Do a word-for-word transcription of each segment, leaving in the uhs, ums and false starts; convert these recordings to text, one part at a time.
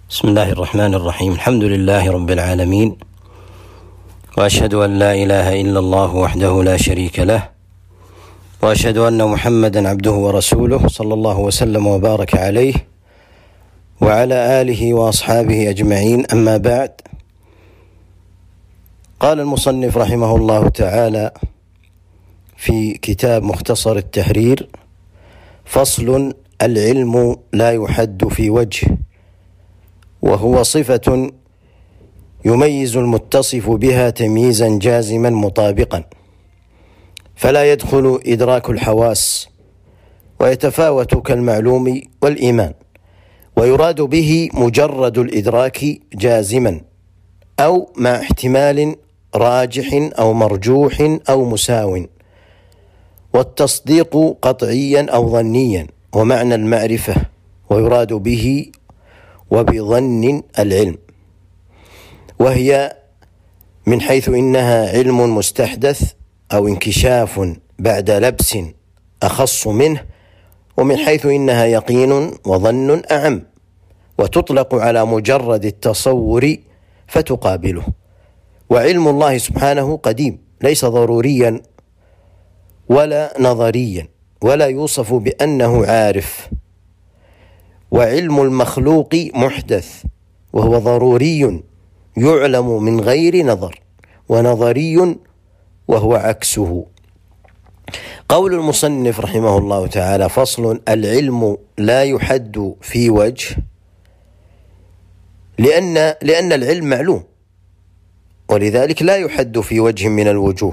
بسم الله الرحمن الرحيم. الحمد لله رب العالمين، وأشهد أن لا إله إلا الله وحده لا شريك له، وأشهد أن محمدا عبده ورسوله صلى الله وسلم وبارك عليه وعلى آله وأصحابه أجمعين. أما بعد، قال المصنف رحمه الله تعالى في كتاب مختصر التحرير: فصل: العلم لا يحد في وجه، وهو صفة يميز المتصف بها تمييزا جازما مطابقا، فلا يدخل إدراك الحواس، ويتفاوت كالمعلوم والإيمان، ويراد به مجرد الإدراك جازما أو مع احتمال راجح أو مرجوح أو مساو، والتصديق قطعيا أو ظنيا، ومعنى المعرفة، ويراد به وبظن العلم، وهي من حيث إنها علم مستحدث أو انكشاف بعد لبس أخص منه، ومن حيث إنها يقين وظن أعم، وتطلق على مجرد التصور فتقابله. وعلم الله سبحانه قديم، ليس ضروريا ولا نظريا، ولا يوصف بأنه عارف. وعلم المخلوق محدث، وهو ضروري يعلم من غير نظر، ونظري وهو عكسه. قول المصنف رحمه الله تعالى: فصل: العلم لا يحد في وجه، لأن لأن العلم معلوم، ولذلك لا يحد في وجه من الوجوه.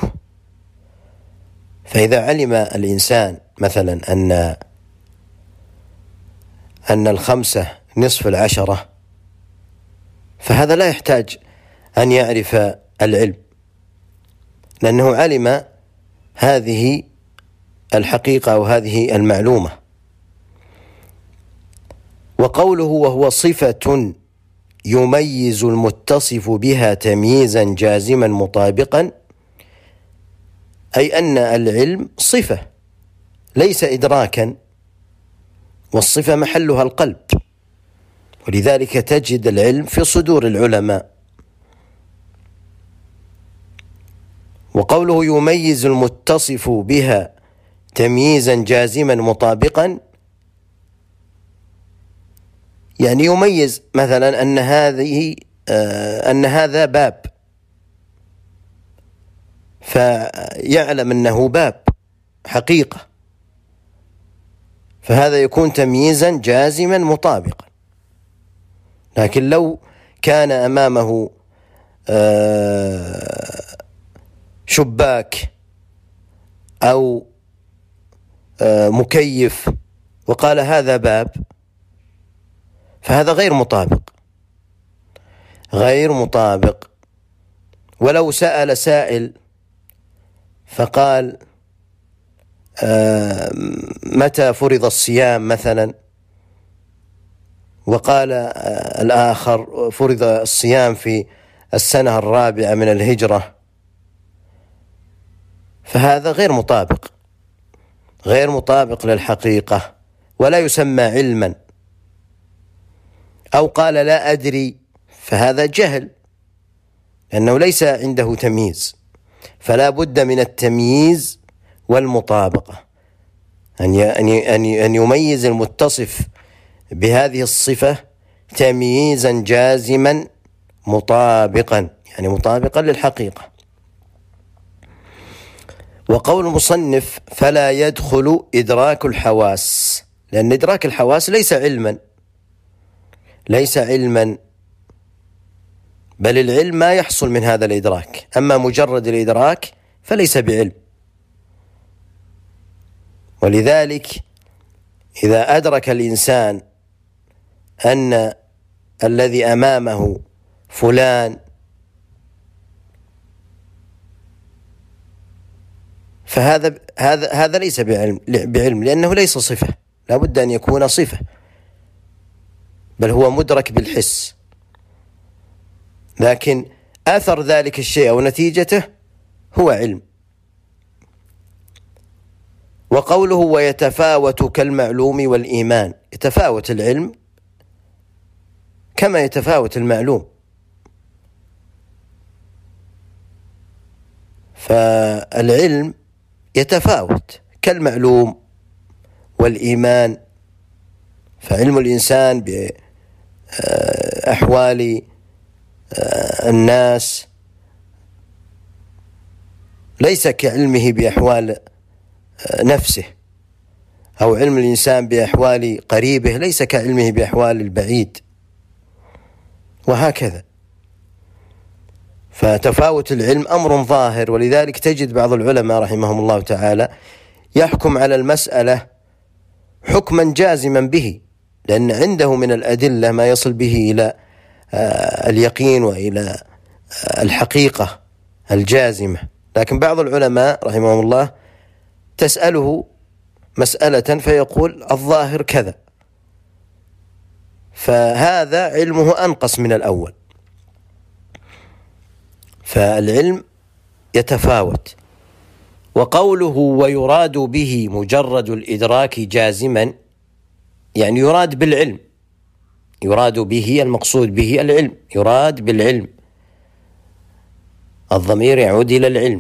فإذا علم الإنسان مثلا أن أن الخمسة نصف العشرة، فهذا لا يحتاج أن يعرف العلم، لأنه علم هذه الحقيقة أو هذه المعلومة. وقوله: وهو صفة يميز المتصف بها تمييزا جازما مطابقا، أي أن العلم صفة ليس إدراكا، والصفة محلها القلب، ولذلك تجد العلم في صدور العلماء. وقوله: يميز المتصف بها تمييزا جازما مطابقا، يعني يميز مثلا أن هذه آه أن هذا باب، فيعلم أنه باب حقيقة، فهذا يكون تمييزا جازما مطابقا. لكن لو كان أمامه آه شباك أو آه مكيف وقال هذا باب، فهذا غير مطابق غير مطابق. ولو سأل سائل فقال آه متى فرض الصيام مثلا، وقال آه الآخر فرض الصيام في السنة الرابعة من الهجرة، فهذا غير مطابق غير مطابق للحقيقة، ولا يسمى علما. أو قال لا أدري، فهذا جهل، لأنه ليس عنده تمييز. فلا بد من التمييز والمطابقة، أن أن يميز المتصف بهذه الصفة تمييزا جازما مطابقا، يعني مطابقا للحقيقة. وقول المصنف: فلا يدخل إدراك الحواس، لأن إدراك الحواس ليس علما ليس علما بل العلم ما يحصل من هذا الإدراك، أما مجرد الإدراك فليس بعلم. ولذلك إذا أدرك الإنسان أن الذي أمامه فلان، فهذا هذا هذا ليس بعلم بعلم لأنه ليس صفة، لا بد أن يكون صفة، بل هو مدرك بالحس. لكن أثر ذلك الشيء أو نتيجته هو علم. وقوله: ويتفاوت كالمعلوم والإيمان، يتفاوت العلم كما يتفاوت المعلوم. فالعلم يتفاوت كالمعلوم والإيمان. فعلم الإنسان بأحوال الناس ليس كعلمه بأحوال نفسه، أو علم الإنسان بأحوال قريبه ليس كعلمه بأحوال البعيد، وهكذا. فتفاوت العلم أمر ظاهر، ولذلك تجد بعض العلماء رحمهم الله تعالى يحكم على المسألة حكما جازما به، لأن عنده من الأدلة ما يصل به إلى اليقين وإلى الحقيقة الجازمة. لكن بعض العلماء رحمهم الله تسأله مسألة فيقول الظاهر كذا، فهذا علمه أنقص من الأول. فالعلم يتفاوت. وقوله ويراد به مجرد الإدراك جازما، يعني يراد بالعلم، يراد به المقصود به العلم، يراد بالعلم، الضمير يعود إلى العلم.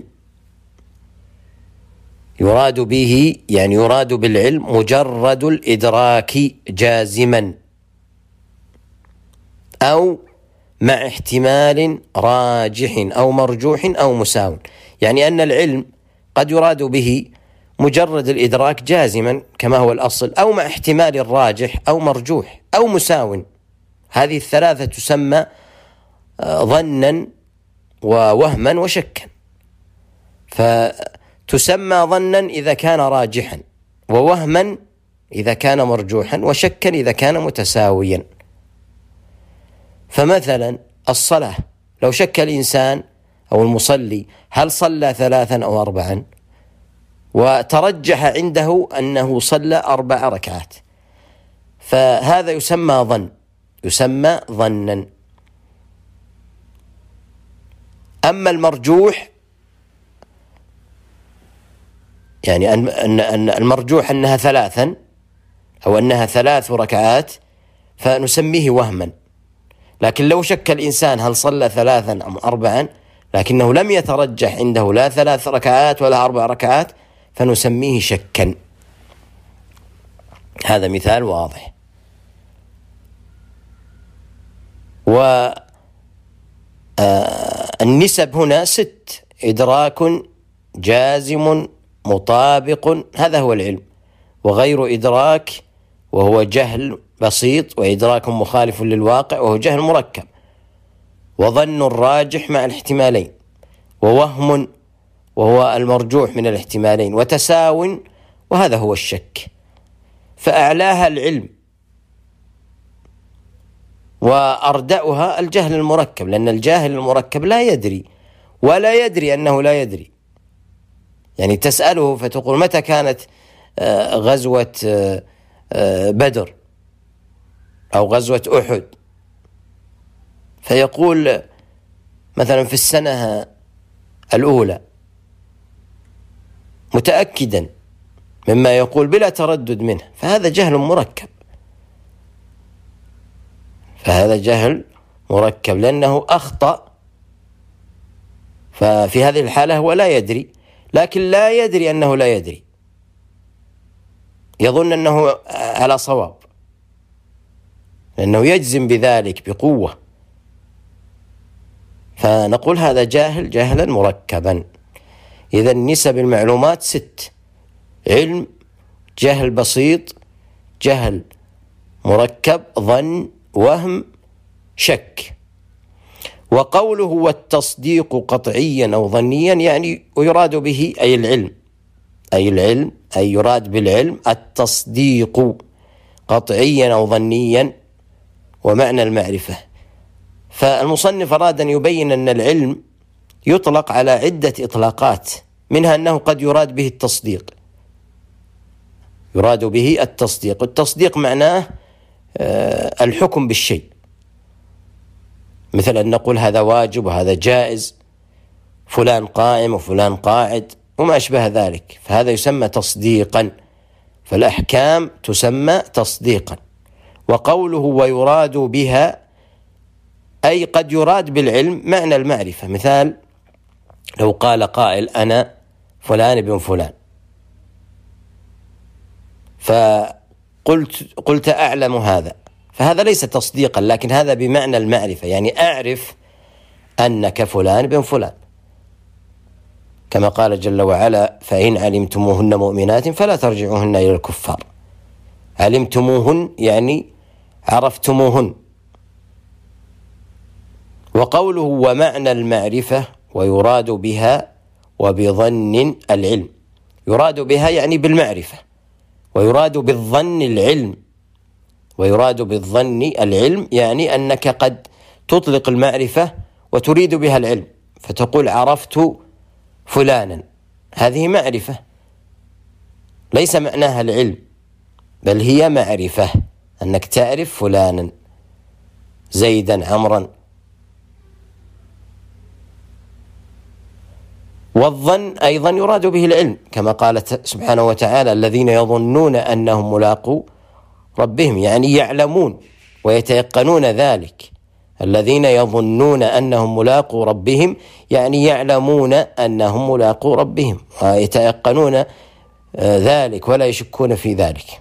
يراد به يعني يراد بالعلم مجرد الإدراك جازما، أو مع احتمال راجح أو مرجوح أو مساو. يعني أن العلم قد يراد به مجرد الإدراك جازما كما هو الأصل، أو مع احتمال راجح أو مرجوح أو مساو. هذه الثلاثة تسمى ظنا ووهما وشكا. فتسمى ظنا إذا كان راجحا، ووهما إذا كان مرجوحا، وشكا إذا كان متساويا. فمثلا الصلاة، لو شك الإنسان أو المصلي هل صلى ثلاثا أو أربعا، وترجح عنده أنه صلى أربع ركعات، فهذا يسمى ظن، يسمى ظنا. أما المرجوح، يعني أن أن المرجوح أنها ثلاثا أو أنها ثلاث ركعات، فنسميه وهما. لكن لو شك الإنسان هل صلى ثلاثا أم أربعا، لكنه لم يترجح عنده لا ثلاث ركعات ولا أربع ركعات، فنسميه شكا. هذا مثال واضح. والنسب هنا ست: إدراك جازم مطابق، هذا هو العلم، وغير إدراك وهو جهل بسيط، وإدراك مخالف للواقع وهو جهل مركب، وظن الراجح مع الاحتمالين، ووهم وهو المرجوح من الاحتمالين، وتساو وهذا هو الشك. فأعلاها العلم، وأردأها الجهل المركب، لأن الجاهل المركب لا يدري ولا يدري أنه لا يدري. يعني تسأله فتقول متى كانت غزوة بدر أو غزوة أحد، فيقول مثلا في السنة الأولى، متأكدا مما يقول بلا تردد منه، فهذا جهل مركب، فهذا جهل مركب لأنه أخطأ. ففي هذه الحالة هو لا يدري، لكن لا يدري أنه لا يدري، يظن أنه على صواب، لأنه يجزم بذلك بقوة. فنقول هذا جاهل جهلا مركبا. إذا نسب المعلومات ست: علم، جهل بسيط، جهل مركب، ظن، وهم، شك. وقوله والتصديق قطعيا أو ظنيا، يعني ويراد به أي العلم، أي العلم أي يراد بالعلم التصديق قطعيا أو ظنيا، ومعنى المعرفة. فالمصنف أراد أن يبين أن العلم يطلق على عدة إطلاقات، منها أنه قد يراد به التصديق، يراد به التصديق. التصديق معناه الحكم بالشيء، مثل أن نقول هذا واجب وهذا جائز، فلان قائم وفلان قاعد وما أشبه ذلك، فهذا يسمى تصديقا. فالأحكام تسمى تصديقا. وقوله ويراد بها أي قد يراد بالعلم معنى المعرفة. مثال لو قال قائل أنا فلان بن فلان، فقلت قلت أعلم هذا، فهذا ليس تصديقا، لكن هذا بمعنى المعرفة، يعني أعرف أنك فلان بن فلان، كما قال جل وعلا فإن علمتموهن مؤمنات فلا ترجعوهن إلى الكفار. علمتموهن يعني عرفتموهن. وقوله ومعنى المعرفة ويراد بها وبظن العلم، يراد بها يعني بالمعرفة، ويراد بالظن العلم، ويراد بالظن العلم يعني أنك قد تطلق المعرفة وتريد بها العلم، فتقول عرفت فلانا، هذه معرفة ليس معناها العلم، بل هي معرفة، أنك تعرف فلانا زيدا عمرا. والظن أيضا يراد به العلم، كما قال سبحانه وتعالى الذين يظنون أنهم ملاقو ربهم، يعني يعلمون ويتيقنون ذلك. الذين يظنون أنهم ملاقو ربهم يعني يعلمون أنهم ملاقو ربهم ويتيقنون ذلك ولا يشكون في ذلك.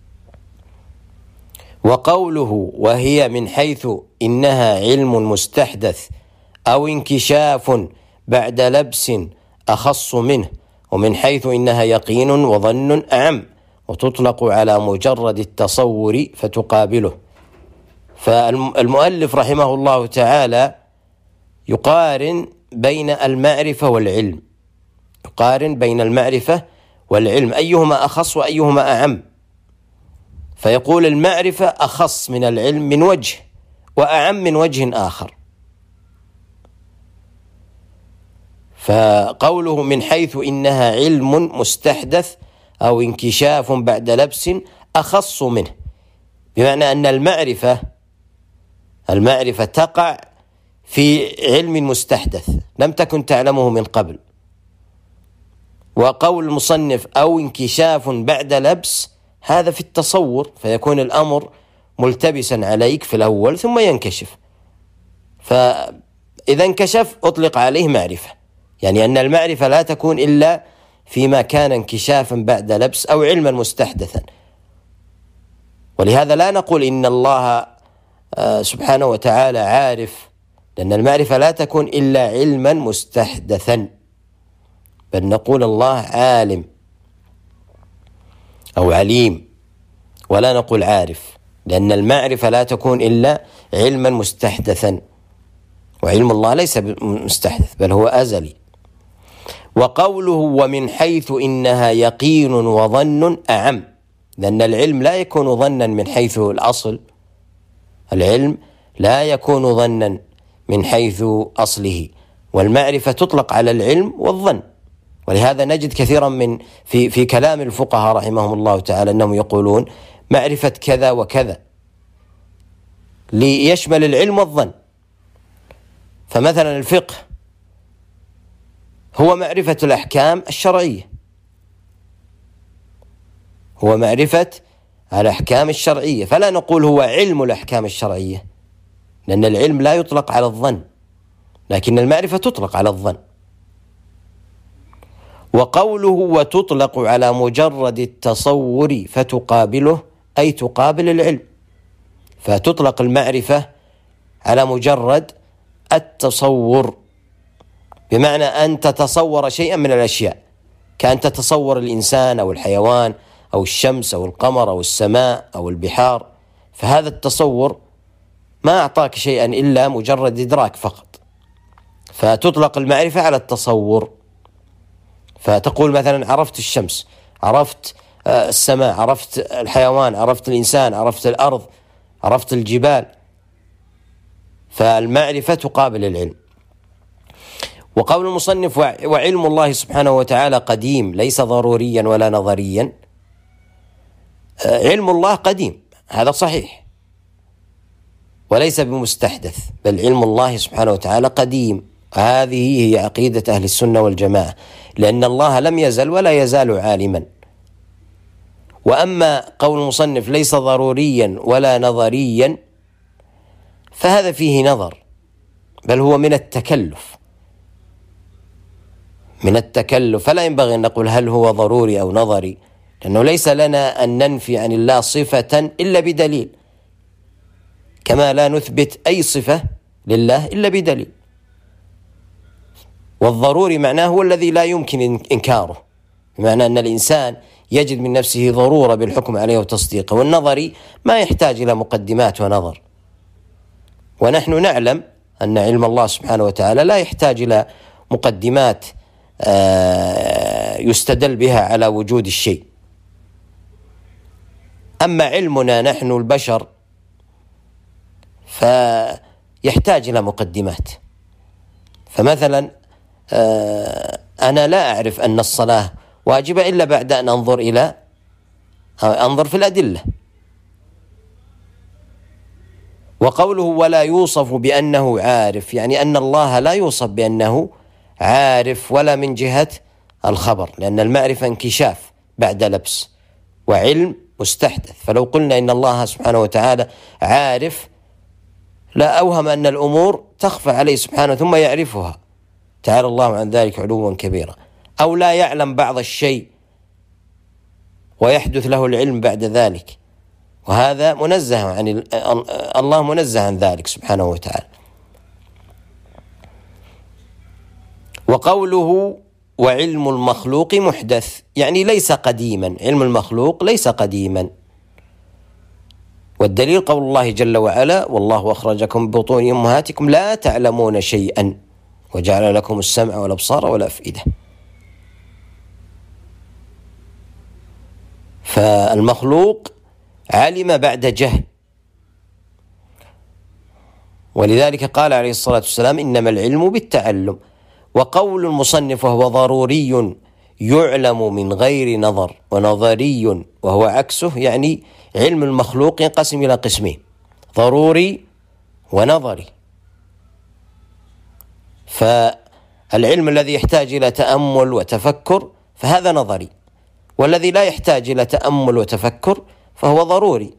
وقوله وهي من حيث إنها علم مستحدث أو انكشاف بعد لبس أخص منه، ومن حيث إنها يقين وظن أعم، وتطلق على مجرد التصور فتقابله. فالمؤلف رحمه الله تعالى يقارن بين المعرفة والعلم، يقارن بين المعرفة والعلم أيهما أخص وأيهما أعم، فيقول المعرفة أخص من العلم من وجه وأعم من وجه آخر. فقوله من حيث إنها علم مستحدث أو انكشاف بعد لبس أخص منه، بمعنى أن المعرفة المعرفة تقع في علم مستحدث لم تكن تعلمه من قبل. وقول المصنف أو انكشاف بعد لبس هذا في التصور، فيكون الأمر ملتبسا عليك في الأول ثم ينكشف، فإذا انكشف أطلق عليه معرفة، يعني أن المعرفة لا تكون إلا فيما كان انكشافا بعد لبس أو علما مستحدثا. ولهذا لا نقول إن الله سبحانه وتعالى عارف، لأن المعرفة لا تكون إلا علما مستحدثا، بل نقول الله عالم أو عليم، ولا نقول عارف، لأن المعرفة لا تكون إلا علما مستحدثا، وعلم الله ليس مستحدث بل هو أزلي. وقوله ومن حيث إنها يقين وظن أعم، لأن العلم لا يكون ظنا من حيث الأصل، العلم لا يكون ظنا من حيث أصله، والمعرفة تطلق على العلم والظن. ولهذا نجد كثيرا من في في كلام الفقهاء رحمهم الله تعالى أنهم يقولون معرفة كذا وكذا ليشمل العلم والظن. فمثلا الفقه هو معرفة الأحكام الشرعية، هو معرفة الأحكام الشرعية، فلا نقول هو علم الأحكام الشرعية، لأن العلم لا يطلق على الظن، لكن المعرفة تطلق على الظن. وقوله وتطلق على مجرد التصور فتقابله، أي تقابل العلم، فتطلق المعرفة على مجرد التصور، بمعنى أن تتصور شيئا من الأشياء، كأن تتصور الإنسان أو الحيوان أو الشمس أو القمر أو السماء أو البحار، فهذا التصور ما أعطاك شيئا إلا مجرد إدراك فقط، فتطلق المعرفة على التصور. فتقول مثلا عرفت الشمس، عرفت السماء، عرفت الحيوان، عرفت الإنسان، عرفت الأرض، عرفت الجبال، فالمعرفة تقابل العلم. وقول المصنف وعلم الله سبحانه وتعالى قديم ليس ضروريا ولا نظريا، علم الله قديم هذا صحيح وليس بمستحدث، بل علم الله سبحانه وتعالى قديم. هذه هي عقيدة أهل السنة والجماعة، لأن الله لم يزل ولا يزال عالما. وأما قول المصنف ليس ضروريا ولا نظريا فهذا فيه نظر، بل هو من التكلف، من التكلف. فلا ينبغي أن نقول هل هو ضروري أو نظري، لأنه ليس لنا أن ننفي عن الله صفة إلا بدليل، كما لا نثبت أي صفة لله إلا بدليل. والضروري معناه هو الذي لا يمكن إنكاره، بمعنى أن الإنسان يجد من نفسه ضرورة بالحكم عليه وتصديقه. والنظري ما يحتاج إلى مقدمات ونظر، ونحن نعلم أن علم الله سبحانه وتعالى لا يحتاج إلى مقدمات يستدل بها على وجود الشيء. أما علمنا نحن البشر فيحتاج إلى مقدمات. فمثلا أنا لا أعرف أن الصلاة واجبة إلا بعد أن أنظر إلى أنظر في الأدلة. وقوله ولا يوصف بأنه عارف، يعني أن الله لا يوصف بأنه عارف ولا من جهة الخبر، لأن المعرفة انكشاف بعد لبس، وعلم مستحدث. فلو قلنا إن الله سبحانه وتعالى عارف لا أوهم أن الأمور تخفى عليه سبحانه ثم يعرفها، تعالى الله عن ذلك علوا كبيرا. أو لا يعلم بعض الشيء ويحدث له العلم بعد ذلك، وهذا منزه عن الله، منزه عن ذلك سبحانه وتعالى. وقوله وعلم المخلوق محدث، يعني ليس قديما، علم المخلوق ليس قديما. والدليل قول الله جل وعلا والله أخرجكم من بطون أمهاتكم لا تعلمون شيئا وجعل لكم السمع والأبصار والأفئدة. فالمخلوق علم بعد جهل، ولذلك قال عليه الصلاة والسلام إنما العلم بالتعلم. وقول المصنف وهو ضروري يعلم من غير نظر، ونظري وهو عكسه، يعني علم المخلوق ينقسم إلى قسمين، ضروري ونظري. فالعلم الذي يحتاج إلى تأمل وتفكر فهذا نظري، والذي لا يحتاج إلى تأمل وتفكر فهو ضروري.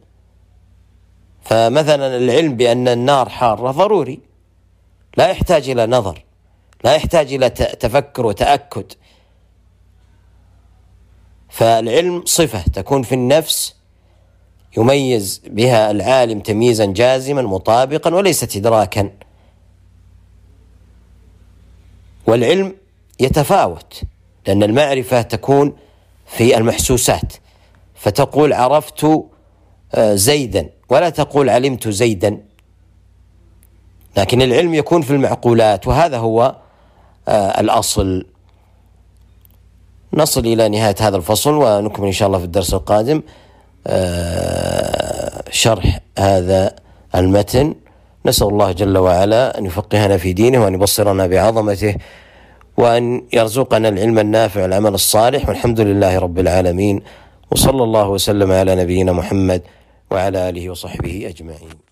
فمثلا العلم بأن النار حارة ضروري، لا يحتاج إلى نظر، لا يحتاج إلى تفكر وتأكد. فالعلم صفة تكون في النفس يميز بها العالم تمييزا جازما مطابقا وليست إدراكا. والعلم يتفاوت، لأن المعرفة تكون في المحسوسات، فتقول عرفت زيدا ولا تقول علمت زيدا. لكن العلم يكون في المعقولات، وهذا هو الأصل. نصل إلى نهاية هذا الفصل، ونكمل إن شاء الله في الدرس القادم شرح هذا المتن. نسأل الله جل وعلا أن يفقهنا في دينه، وأن يبصرنا بعظمته، وأن يرزقنا العلم النافع والعمل الصالح. والحمد لله رب العالمين، وصلى الله وسلم على نبينا محمد وعلى آله وصحبه أجمعين.